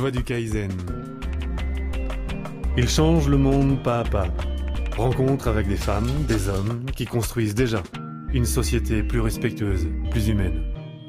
voie du Kaizen. Il change le monde pas à pas. Rencontre avec des femmes, des hommes qui construisent déjà une société plus respectueuse, plus humaine.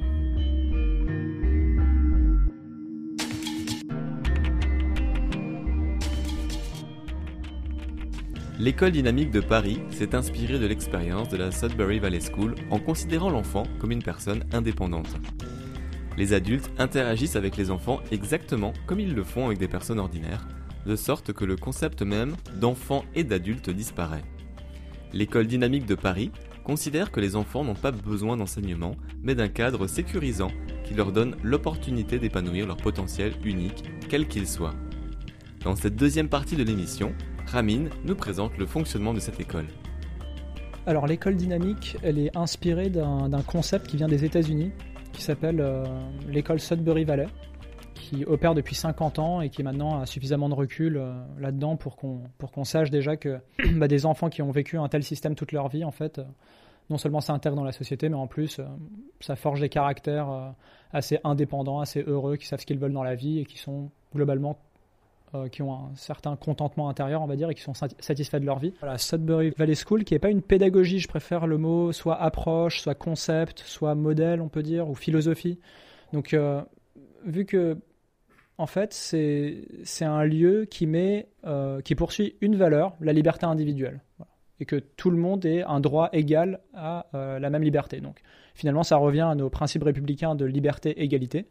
L'école dynamique de Paris s'est inspirée de l'expérience de la Sudbury Valley School en considérant l'enfant comme une personne indépendante. Les adultes interagissent avec les enfants exactement comme ils le font avec des personnes ordinaires, de sorte que le concept même d'enfant et d'adulte disparaît. L'école dynamique de Paris considère que les enfants n'ont pas besoin d'enseignement, mais d'un cadre sécurisant qui leur donne l'opportunité d'épanouir leur potentiel unique, quel qu'il soit. Dans cette deuxième partie de l'émission, Ramin nous présente le fonctionnement de cette école. Alors l'école dynamique, elle est inspirée d'un concept qui vient des États-Unis, qui s'appelle l'école Sudbury Valley, qui opère depuis 50 ans et qui maintenant a suffisamment de recul là-dedans pour qu'on sache déjà que des enfants qui ont vécu un tel système toute leur vie, en fait, non seulement s'intègrent dans la société, mais en plus ça forge des caractères assez indépendants, assez heureux, qui savent ce qu'ils veulent dans la vie et qui sont globalement qui ont un certain contentement intérieur, on va dire, et qui sont satisfaits de leur vie. Voilà, Sudbury Valley School, qui n'est pas une pédagogie, je préfère le mot, soit approche, soit concept, soit modèle, on peut dire, ou philosophie. Donc, vu que, en fait, c'est un lieu qui poursuit une valeur, la liberté individuelle. Voilà. Et que tout le monde ait un droit égal à la même liberté. Donc, finalement, ça revient à nos principes républicains de liberté-égalité.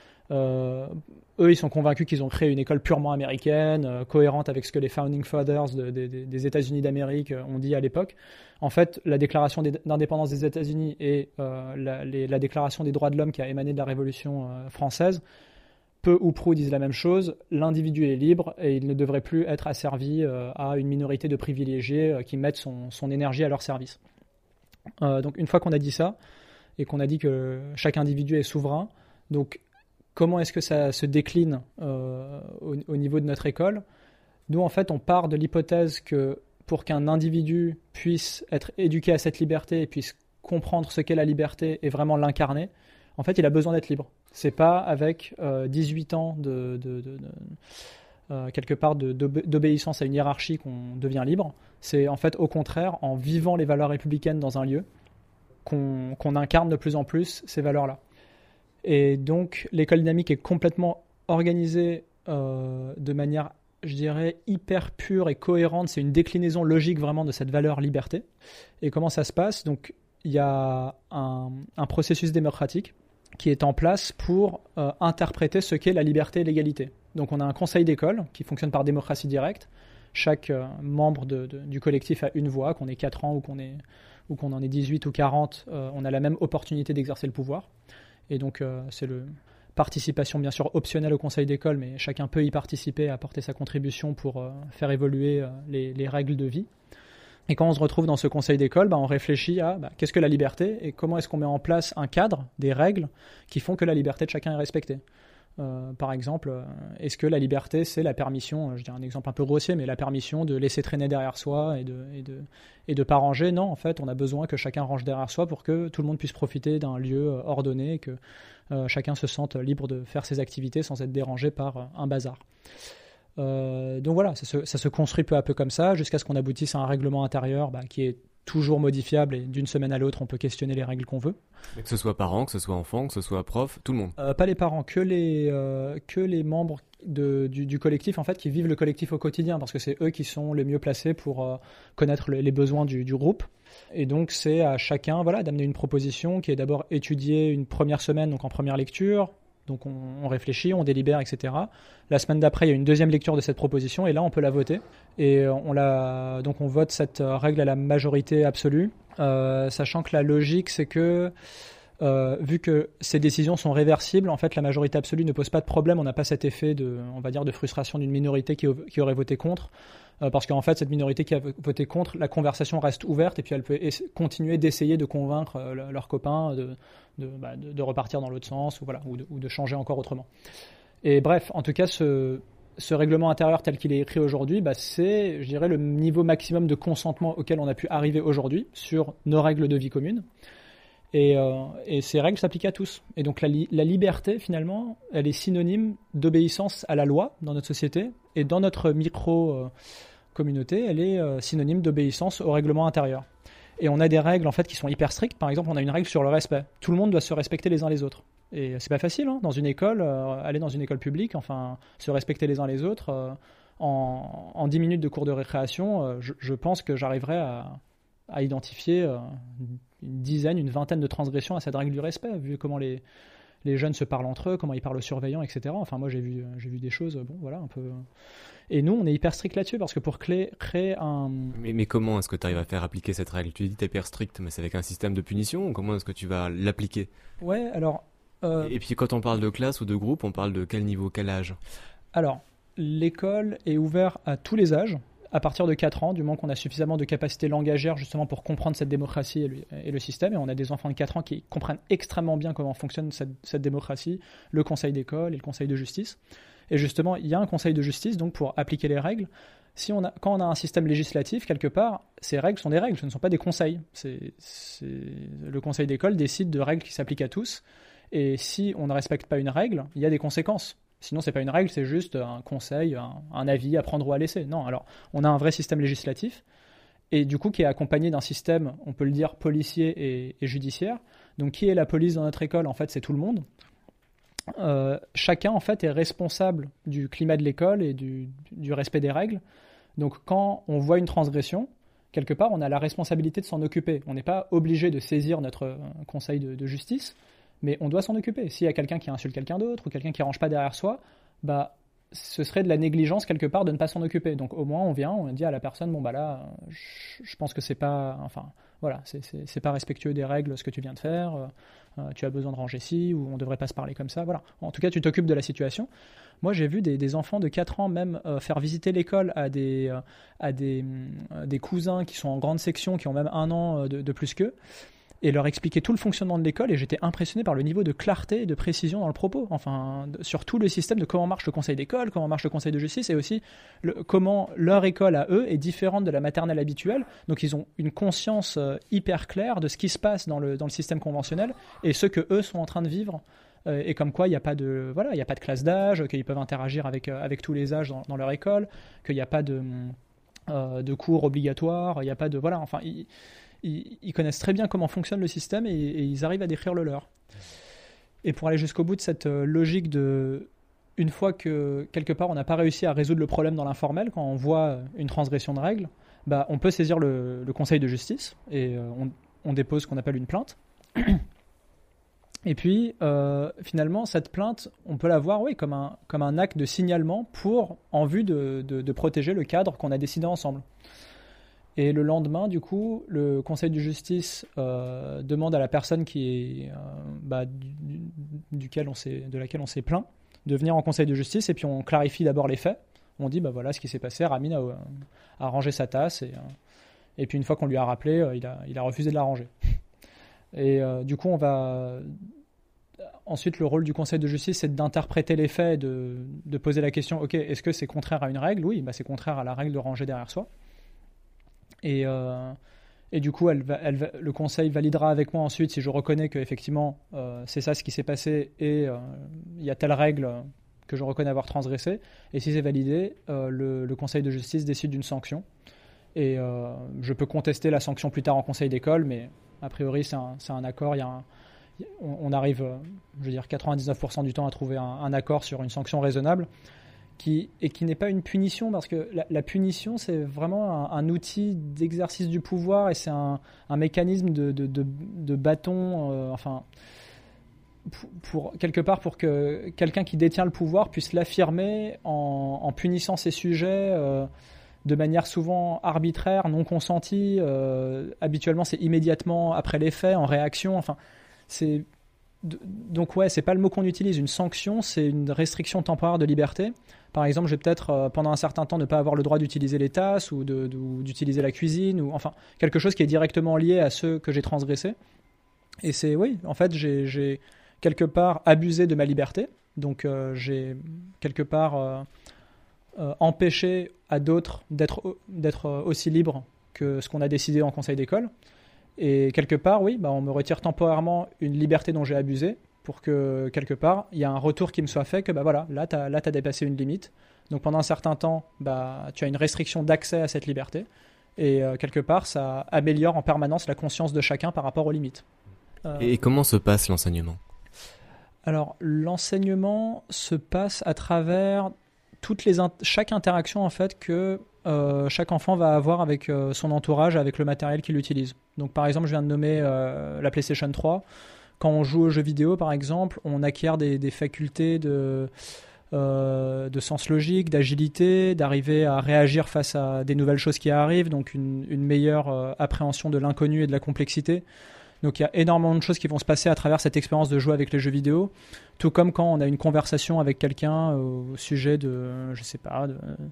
Eux, ils sont convaincus qu'ils ont créé une école purement américaine, cohérente avec ce que les Founding Fathers des États-Unis d'Amérique ont dit à l'époque. En fait, la déclaration d'indépendance des États-Unis et la déclaration des droits de l'homme qui a émané de la Révolution française, peu ou prou disent la même chose. L'individu est libre et il ne devrait plus être asservi à une minorité de privilégiés qui mettent son énergie à leur service. Donc, une fois qu'on a dit ça et qu'on a dit que chaque individu est souverain, donc comment est-ce que ça se décline au niveau de notre école ? Nous, en fait, on part de l'hypothèse que pour qu'un individu puisse être éduqué à cette liberté et puisse comprendre ce qu'est la liberté et vraiment l'incarner, en fait, il a besoin d'être libre. C'est pas avec 18 ans quelque part d'obéissance à une hiérarchie qu'on devient libre. C'est en fait au contraire en vivant les valeurs républicaines dans un lieu qu'on incarne de plus en plus ces valeurs-là. Et donc, l'école dynamique est complètement organisée de manière, je dirais, hyper pure et cohérente. C'est une déclinaison logique vraiment de cette valeur liberté. Et comment ça se passe ? Donc, il y a un processus démocratique qui est en place pour interpréter ce qu'est la liberté et l'égalité. Donc, on a un conseil d'école qui fonctionne par démocratie directe. Chaque membre du collectif a une voix, qu'on ait 4 ans ou qu'on en ait 18 ou 40, on a la même opportunité d'exercer le pouvoir. Et donc, c'est la participation, bien sûr, optionnelle au conseil d'école, mais chacun peut y participer, apporter sa contribution pour faire évoluer les règles de vie. Et quand on se retrouve dans ce conseil d'école, on réfléchit à qu'est-ce que la liberté et comment est-ce qu'on met en place un cadre, des règles qui font que la liberté de chacun est respectée. Par exemple, est-ce que la liberté, c'est la permission, je dirais un exemple un peu grossier, mais la permission de laisser traîner derrière soi et de pas ranger ? Non, en fait, on a besoin que chacun range derrière soi pour que tout le monde puisse profiter d'un lieu ordonné et que chacun se sente libre de faire ses activités sans être dérangé par un bazar. Donc voilà, ça se construit peu à peu comme ça, jusqu'à ce qu'on aboutisse à un règlement intérieur qui est toujours modifiable et d'une semaine à l'autre, on peut questionner les règles qu'on veut. Mais que ce soit parents, que ce soit enfants, que ce soit prof, tout le monde. Pas les parents, que les membres du collectif, en fait, qui vivent le collectif au quotidien, parce que c'est eux qui sont les mieux placés pour connaître les besoins du groupe. Et donc, c'est à chacun d'amener une proposition qui est d'abord étudiée une première semaine, donc en première lecture. Donc on réfléchit, on délibère, etc. La semaine d'après, il y a une deuxième lecture de cette proposition et là, on peut la voter. Et donc on vote cette règle à la majorité absolue, sachant que la logique, c'est que vu que ces décisions sont réversibles, en fait, la majorité absolue ne pose pas de problème. On n'a pas cet effet de frustration d'une minorité qui aurait voté contre. Parce qu'en fait, cette minorité qui a voté contre, la conversation reste ouverte et puis elle peut continuer d'essayer de convaincre leurs copains de repartir dans l'autre sens ou de changer encore autrement. Et bref, en tout cas, ce règlement intérieur tel qu'il est écrit aujourd'hui, c'est, je dirais, le niveau maximum de consentement auquel on a pu arriver aujourd'hui sur nos règles de vie commune. Et ces règles s'appliquent à tous. Et donc la liberté, finalement, elle est synonyme d'obéissance à la loi dans notre société. Et dans notre micro-communauté, elle est synonyme d'obéissance au règlement intérieur. Et on a des règles en fait qui sont hyper strictes. Par exemple, on a une règle sur le respect. Tout le monde doit se respecter les uns les autres. Et c'est pas facile, hein, dans une école, aller dans une école publique, enfin, se respecter les uns les autres. En 10 minutes de cours de récréation, je pense que j'arriverai à identifier une dizaine, une vingtaine de transgressions à cette règle du respect, vu comment les jeunes se parlent entre eux, comment ils parlent aux surveillants, etc. Enfin, moi, j'ai vu des choses, bon, voilà, un peu... Et nous, on est hyper strict là-dessus, parce que pour créer un... Mais comment est-ce que tu arrives à faire appliquer cette règle? Tu dis que tu es hyper strict, mais c'est avec un système de punition, ou comment est-ce que tu vas l'appliquer? Ouais, alors... Et puis quand on parle de classe ou de groupe, on parle de quel niveau, quel âge? Alors, l'école est ouverte à tous les âges, à partir de 4 ans, du moment qu'on a suffisamment de capacité langagière justement pour comprendre cette démocratie et le système. Et on a des enfants de 4 ans qui comprennent extrêmement bien comment fonctionne cette démocratie, le conseil d'école et le conseil de justice. Et justement, il y a un conseil de justice donc pour appliquer les règles. Quand on a un système législatif, quelque part, ces règles sont des règles, ce ne sont pas des conseils. Le conseil d'école décide de règles qui s'appliquent à tous. Et si on ne respecte pas une règle, il y a des conséquences. Sinon, c'est pas une règle, c'est juste un conseil, un avis à prendre ou à laisser. Non, alors, on a un vrai système législatif, et du coup, qui est accompagné d'un système, on peut le dire, policier et judiciaire. Donc, qui est la police dans notre école? En fait, c'est tout le monde. Chacun, en fait, est responsable du climat de l'école et du respect des règles. Donc, quand on voit une transgression, quelque part, on a la responsabilité de s'en occuper. On n'est pas obligé de saisir notre conseil de justice, mais on doit s'en occuper. S'il y a quelqu'un qui insulte quelqu'un d'autre ou quelqu'un qui ne range pas derrière soi, bah, ce serait de la négligence quelque part de ne pas s'en occuper. Donc au moins on dit à la personne, bon bah là, je pense que c'est pas, enfin voilà, c'est pas respectueux des règles ce que tu viens de faire. Tu as besoin de ranger ci, ou on ne devrait pas se parler comme ça. Voilà. En tout cas, tu t'occupes de la situation. Moi, j'ai vu des enfants de 4 ans même faire visiter l'école à des cousins qui sont en grande section, qui ont même 1 an de plus qu'eux, et leur expliquer tout le fonctionnement de l'école, et j'étais impressionné par le niveau de clarté et de précision dans le propos, enfin, sur tout le système de comment marche le conseil d'école, comment marche le conseil de justice, et aussi comment leur école à eux est différente de la maternelle habituelle. Donc ils ont une conscience hyper claire de ce qui se passe dans le système conventionnel, et ce que eux sont en train de vivre, et comme quoi il n'y a pas de classe d'âge, qu'ils peuvent interagir avec tous les âges dans leur école, qu'il n'y a pas de cours obligatoires, il n'y a pas de... Voilà, enfin... Ils connaissent très bien comment fonctionne le système, et ils arrivent à décrire le leur. Et pour aller jusqu'au bout de cette logique de... Une fois que, quelque part, on n'a pas réussi à résoudre le problème dans l'informel, quand on voit une transgression de règles, bah, on peut saisir le conseil de justice, et on dépose ce qu'on appelle une plainte. Et puis, finalement, cette plainte, on peut la voir comme un acte de signalement en vue de protéger le cadre qu'on a décidé ensemble. Et le lendemain, du coup, le conseil de justice demande à la personne de laquelle on s'est plaint de venir en conseil de justice, et puis on clarifie d'abord les faits. On dit, bah voilà ce qui s'est passé, Ramin a rangé sa tasse, et puis une fois qu'on lui a rappelé, il a refusé de la ranger. Et du coup, ensuite, le rôle du conseil de justice, c'est d'interpréter les faits, de poser la question, ok, est-ce que c'est contraire à une règle? Oui, bah c'est contraire à la règle de ranger derrière soi. Et du coup, le conseil validera avec moi ensuite si je reconnais qu'effectivement c'est ça ce qui s'est passé, et il y a telle règle que je reconnais avoir transgressée. Et si c'est validé, le conseil de justice décide d'une sanction. Et je peux contester la sanction plus tard en conseil d'école, mais a priori c'est un accord. On arrive, je veux dire, 99% du temps à trouver un accord sur une sanction raisonnable. Qui n'est pas une punition, parce que la punition, c'est vraiment un outil d'exercice du pouvoir, et c'est un mécanisme de bâton, quelque part pour que quelqu'un qui détient le pouvoir puisse l'affirmer en punissant ses sujets de manière souvent arbitraire, non consentie. Habituellement, c'est immédiatement après les faits, en réaction. Enfin, c'est... Donc ouais, c'est pas le mot qu'on utilise. Une sanction, c'est une restriction temporaire de liberté. Par exemple, je vais peut-être pendant un certain temps ne pas avoir le droit d'utiliser les tasses, ou d'utiliser la cuisine, ou enfin quelque chose qui est directement lié à ceux que j'ai transgressés. Et c'est, oui, en fait, j'ai quelque part abusé de ma liberté. Donc j'ai quelque part empêché à d'autres d'être aussi libres que ce qu'on a décidé en conseil d'école. Et quelque part, oui, on me retire temporairement une liberté dont j'ai abusé pour que, quelque part, il y a un retour qui me soit fait que, voilà, là, tu as dépassé une limite. Donc pendant un certain temps, tu as une restriction d'accès à cette liberté. Et quelque part, ça améliore en permanence la conscience de chacun par rapport aux limites. Et comment se passe l'enseignement ? Alors, l'enseignement se passe à travers chaque interaction en fait que chaque enfant va avoir avec son entourage, avec le matériel qu'il utilise. Donc par exemple, je viens de nommer la PlayStation 3. Quand on joue aux jeux vidéo, par exemple, on acquiert des facultés de sens logique, d'agilité, d'arriver à réagir face à des nouvelles choses qui arrivent, donc une meilleure appréhension de l'inconnu et de la complexité. Donc il y a énormément de choses qui vont se passer à travers cette expérience de jouer avec les jeux vidéo, tout comme quand on a une conversation avec quelqu'un au sujet de, je sais pas,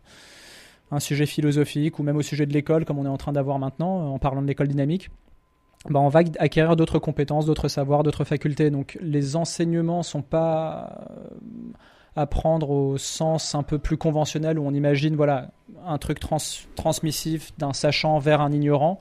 un sujet philosophique ou même au sujet de l'école comme on est en train d'avoir maintenant en parlant de l'école dynamique. On va acquérir d'autres compétences, d'autres savoirs, d'autres facultés. Donc les enseignements sont pas à prendre au sens un peu plus conventionnel où on imagine un truc transmissif d'un sachant vers un ignorant.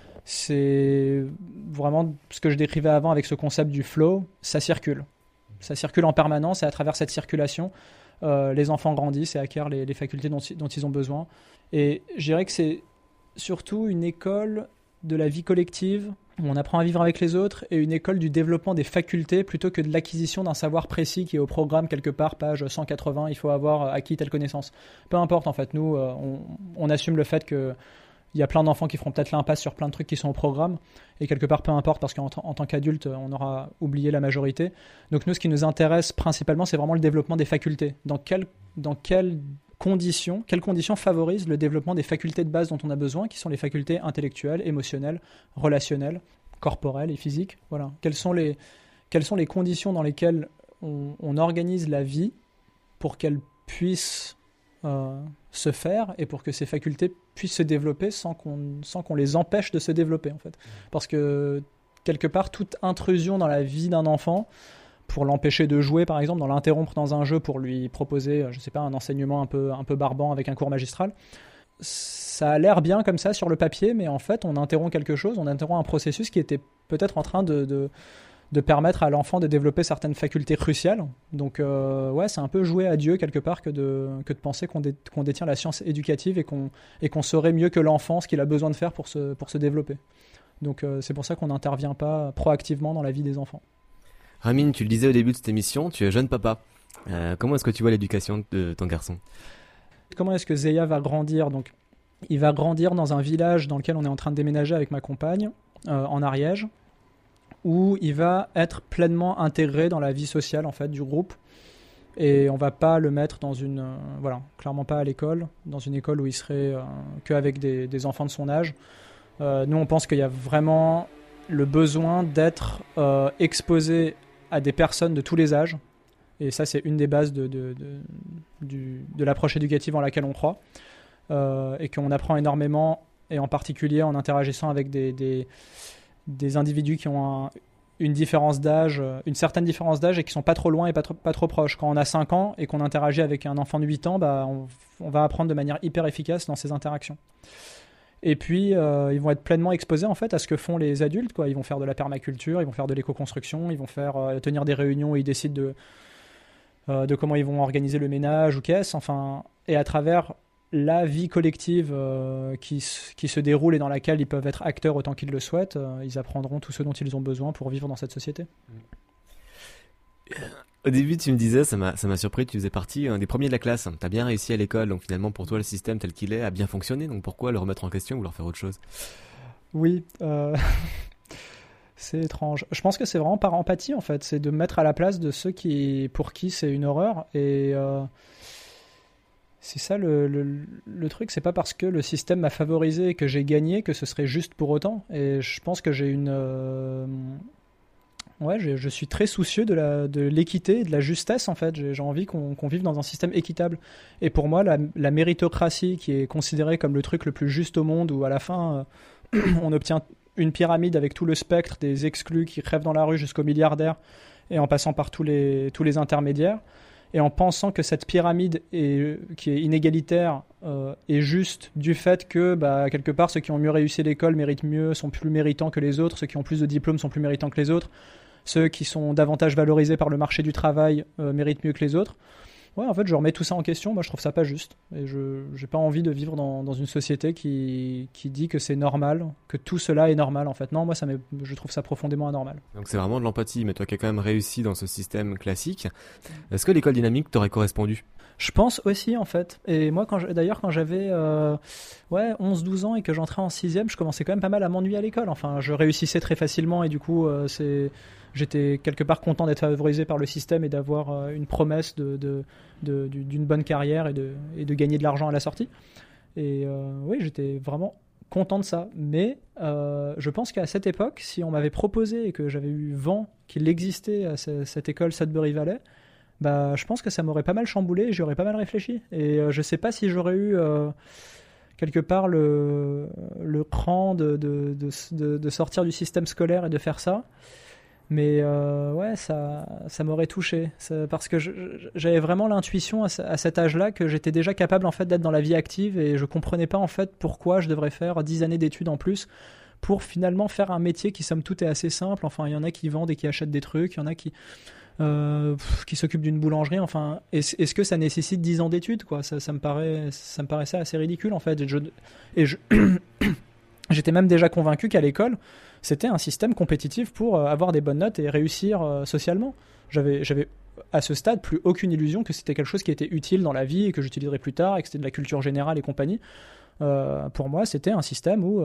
C'est vraiment ce que je décrivais avant avec ce concept du flow, ça circule en permanence et à travers cette circulation, les enfants grandissent et acquièrent les facultés dont ils ont besoin. Et je dirais que c'est surtout une école de la vie collective où on apprend à vivre avec les autres et une école du développement des facultés plutôt que de l'acquisition d'un savoir précis qui est au programme quelque part, page 180, il faut avoir acquis telle connaissance. Peu importe en fait, nous on assume le fait que il y a plein d'enfants qui feront peut-être l'impasse sur plein de trucs qui sont au programme. Et quelque part, peu importe, parce qu'en tant qu'adulte, on aura oublié la majorité. Donc nous, ce qui nous intéresse principalement, c'est vraiment le développement des facultés. Dans quelles conditions favorisent le développement des facultés de base dont on a besoin, qui sont les facultés intellectuelles, émotionnelles, relationnelles, corporelles et physiques. Voilà. Quelles sont les conditions dans lesquelles on organise la vie pour qu'elle puisse se faire et pour que ces facultés puissent se développer sans qu'on les empêche de se développer en fait. Parce que quelque part toute intrusion dans la vie d'un enfant pour l'empêcher de jouer par exemple, dans l'interrompre dans un jeu pour lui proposer je sais pas un enseignement un peu barbant avec un cours magistral, ça a l'air bien comme ça sur le papier mais en fait on interrompt quelque chose, on interrompt un processus qui était peut-être en train de permettre à l'enfant de développer certaines facultés cruciales. Donc c'est un peu jouer à Dieu quelque part que de penser qu'on détient la science éducative et qu'on saurait mieux que l'enfant ce qu'il a besoin de faire pour se développer. Donc c'est pour ça qu'on n'intervient pas proactivement dans la vie des enfants. Ramin, tu le disais au début de cette émission, tu es jeune papa. Comment est-ce que tu vois l'éducation de ton garçon ? Comment est-ce que Zeya va grandir ? Donc, il va grandir dans un village dans lequel on est en train de déménager avec ma compagne, en Ariège, où il va être pleinement intégré dans la vie sociale en fait du groupe et on va pas le mettre dans clairement pas à l'école, dans une école où il serait qu'avec des enfants de son âge. Nous on pense qu'il y a vraiment le besoin d'être exposé à des personnes de tous les âges et ça c'est une des bases de l'approche éducative en laquelle on croit et qu'on apprend énormément et en particulier en interagissant avec des individus qui ont une différence d'âge, une certaine différence d'âge et qui sont pas trop loin et pas trop proches. Quand on a 5 ans et qu'on interagit avec un enfant de 8 ans, on va apprendre de manière hyper efficace dans ces interactions. Et puis, ils vont être pleinement exposés en fait à ce que font les adultes, quoi. Ils vont faire de la permaculture, ils vont faire de l'éco-construction, ils vont tenir des réunions où ils décident de comment ils vont organiser le ménage ou qu'est-ce. Enfin, et à travers la vie collective qui se déroule et dans laquelle ils peuvent être acteurs autant qu'ils le souhaitent, ils apprendront tout ce dont ils ont besoin pour vivre dans cette société. Au début, tu me disais, ça m'a surpris, tu faisais partie des premiers de la classe. Tu as bien réussi à l'école, donc finalement pour toi le système tel qu'il est a bien fonctionné, donc pourquoi le remettre en question ou vouloir faire autre chose ? Oui, c'est étrange. Je pense que c'est vraiment par empathie en fait, c'est de me mettre à la place de ceux pour qui c'est une horreur et... C'est ça le truc, c'est pas parce que le système m'a favorisé et que j'ai gagné que ce serait juste pour autant. Et je pense que j'ai je suis très soucieux de l'équité et de la justesse en fait. J'ai envie qu'on vive dans un système équitable. Et pour moi, la méritocratie qui est considérée comme le truc le plus juste au monde où à la fin on obtient une pyramide avec tout le spectre des exclus qui crèvent dans la rue jusqu'aux milliardaires et en passant par tous les intermédiaires. et en pensant que cette pyramide qui est inégalitaire est juste du fait que quelque part ceux qui ont mieux réussi l'école méritent mieux, sont plus méritants que les autres, ceux qui ont plus de diplômes sont plus méritants que les autres, ceux qui sont davantage valorisés par le marché du travail méritent mieux que les autres. Ouais, en fait, je remets tout ça en question. Moi, je trouve ça pas juste. Et je n'ai pas envie de vivre dans une société qui dit que c'est normal, que tout cela est normal, en fait. Non, moi, je trouve ça profondément anormal. Donc c'est vraiment de l'empathie, mais toi qui as quand même réussi dans ce système classique, est-ce que l'école dynamique t'aurait correspondu ? Je pense aussi, en fait. Et moi, quand j'avais 11-12 ans et que j'entrais en 6e, je commençais quand même pas mal à m'ennuyer à l'école. Enfin, je réussissais très facilement et du coup, j'étais quelque part content d'être favorisé par le système et d'avoir une promesse d'une bonne carrière et de gagner de l'argent à la sortie. Et oui, j'étais vraiment content de ça. Mais je pense qu'à cette époque, si on m'avait proposé et que j'avais eu vent qu'il existait à cette école Sudbury Valley, je pense que ça m'aurait pas mal chamboulé et j'y aurais pas mal réfléchi. Et je sais pas si j'aurais eu quelque part le cran de sortir du système scolaire et de faire ça. Mais ouais, ça m'aurait touché. Parce que j'avais vraiment l'intuition à cet âge-là que j'étais déjà capable en fait, d'être dans la vie active et je comprenais pas en fait pourquoi je devrais faire 10 années d'études en plus pour finalement faire un métier qui somme toute est assez simple. Enfin, il y en a qui vendent et qui achètent des trucs, il y en a qui s'occupent d'une boulangerie. Enfin, est-ce que ça nécessite 10 ans d'études quoi ? Ça me paraissait assez ridicule en fait. J'étais même déjà convaincu qu'à l'école, c'était un système compétitif pour avoir des bonnes notes et réussir socialement. J'avais à ce stade plus aucune illusion que c'était quelque chose qui était utile dans la vie et que j'utiliserais plus tard et que c'était de la culture générale et compagnie. Pour moi, c'était un système où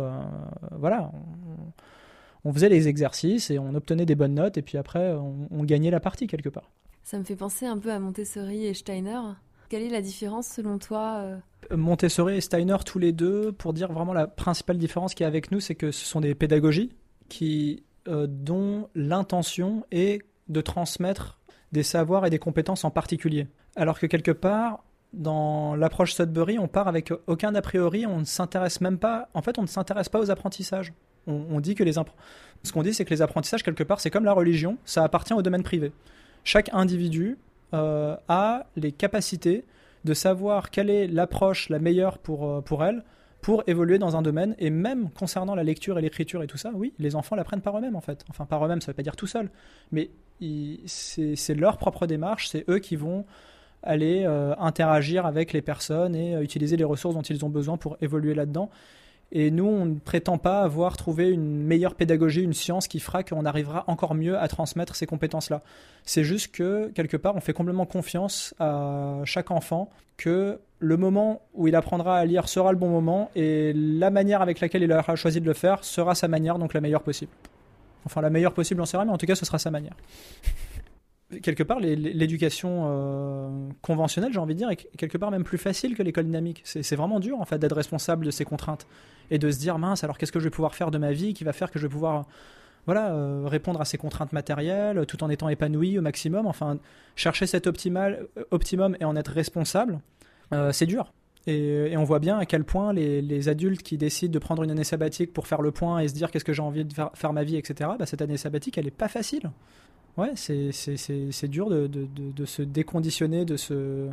on faisait les exercices et on obtenait des bonnes notes et puis après, on gagnait la partie quelque part. Ça me fait penser un peu à Montessori et Steiner. Quelle est la différence selon toi Montessori et Steiner, tous les deux, pour dire vraiment la principale différence qu'il y a avec nous, c'est que ce sont des pédagogies dont l'intention est de transmettre des savoirs et des compétences en particulier. Alors que quelque part, dans l'approche Sudbury, on part avec aucun a priori, on ne s'intéresse même pas, en fait on ne s'intéresse pas aux apprentissages. On dit que ce qu'on dit c'est que les apprentissages quelque part c'est comme la religion, ça appartient au domaine privé. Chaque individu a les capacités de savoir quelle est l'approche la meilleure pour elle, pour évoluer dans un domaine, et même concernant la lecture et l'écriture et tout ça, oui, les enfants l'apprennent par eux-mêmes en fait. Enfin, par eux-mêmes, ça ne veut pas dire tout seul, mais c'est leur propre démarche, c'est eux qui vont aller interagir avec les personnes et utiliser les ressources dont ils ont besoin pour évoluer là-dedans. Et nous, on ne prétend pas avoir trouvé une meilleure pédagogie, une science qui fera qu'on arrivera encore mieux à transmettre ces compétences-là. C'est juste que, quelque part, on fait complètement confiance à chaque enfant que le moment où il apprendra à lire sera le bon moment et la manière avec laquelle il aura choisi de le faire sera sa manière, donc la meilleure possible. Enfin, la meilleure possible, on ne sait rien, mais en tout cas, ce sera sa manière. Quelque part, l'éducation conventionnelle, j'ai envie de dire, est quelque part même plus facile que l'école dynamique. C'est vraiment dur, en fait, d'être responsable de ces contraintes et de se dire, mince, alors qu'est-ce que je vais pouvoir faire de ma vie qui va faire que je vais pouvoir répondre à ces contraintes matérielles tout en étant épanoui au maximum. Enfin, chercher cet optimum et en être responsable, c'est dur. Et on voit bien à quel point les adultes qui décident de prendre une année sabbatique pour faire le point et se dire qu'est-ce que j'ai envie de faire ma vie, etc., cette année sabbatique, elle n'est pas facile. Ouais, c'est dur de se déconditionner de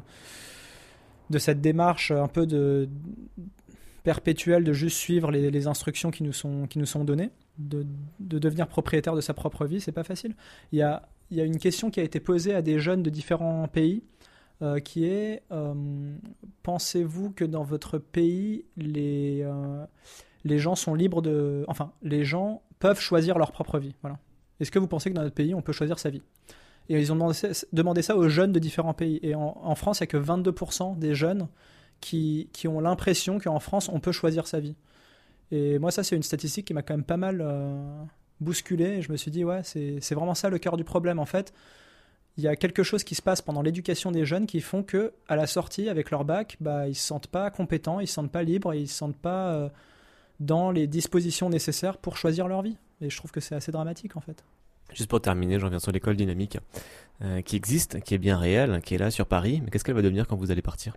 cette démarche un peu perpétuelle de juste suivre les instructions qui nous sont données, de devenir propriétaire de sa propre vie, c'est pas facile. Il y a une question qui a été posée à des jeunes de différents pays qui est pensez-vous que dans votre pays les gens sont libres les gens peuvent choisir leur propre vie, voilà. Est-ce que vous pensez que dans notre pays, on peut choisir sa vie ? Et ils ont demandé ça aux jeunes de différents pays. Et en France, il n'y a que 22% des jeunes qui ont l'impression qu'en France, on peut choisir sa vie. Et moi, ça, c'est une statistique qui m'a quand même pas mal bousculé. Et je me suis dit, ouais, c'est vraiment ça le cœur du problème. En fait, il y a quelque chose qui se passe pendant l'éducation des jeunes qui font qu'à la sortie, avec leur bac, ils ne se sentent pas compétents, ils ne se sentent pas libres, ils ne se sentent pas dans les dispositions nécessaires pour choisir leur vie. Et je trouve que c'est assez dramatique en fait. Juste pour terminer, j'en viens sur l'école dynamique qui existe, qui est bien réelle, qui est là sur Paris. Mais qu'est-ce qu'elle va devenir quand vous allez partir ?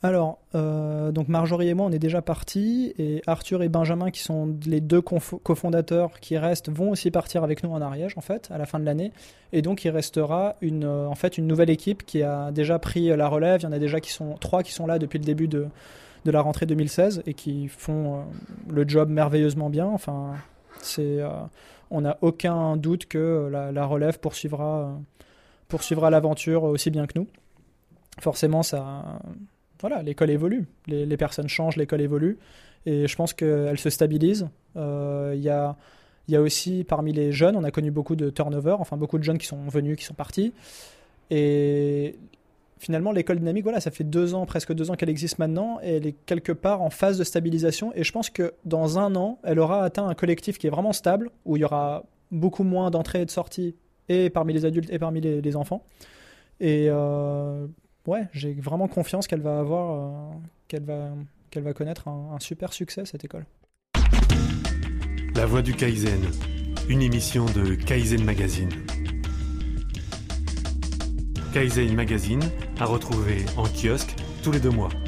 Alors, donc Marjorie et moi, on est déjà partis, et Arthur et Benjamin, qui sont les deux cofondateurs qui restent, vont aussi partir avec nous en Ariège, en fait, à la fin de l'année. Et donc, il restera une nouvelle équipe qui a déjà pris la relève. Il y en a déjà trois qui sont là depuis le début de la rentrée 2016 et qui font le job merveilleusement bien. Enfin, on n'a aucun doute que la relève poursuivra l'aventure aussi bien que nous. Forcément, voilà, l'école évolue, les personnes changent, l'école évolue, et je pense qu'elle se stabilise. Il y a aussi, parmi les jeunes, on a connu beaucoup de turnover, enfin beaucoup de jeunes qui sont venus, qui sont partis, et finalement l'école dynamique, voilà, ça fait presque 2 ans qu'elle existe maintenant, et elle est quelque part en phase de stabilisation, et je pense que dans 1 an, elle aura atteint un collectif qui est vraiment stable, où il y aura beaucoup moins d'entrées et de sorties, et parmi les adultes et parmi les enfants, et ouais, j'ai vraiment confiance qu'elle va connaître un super succès, cette école. La Voix du Kaizen, une émission de Kaizen Magazine. Kaizen Magazine à retrouver en kiosque tous les 2 mois.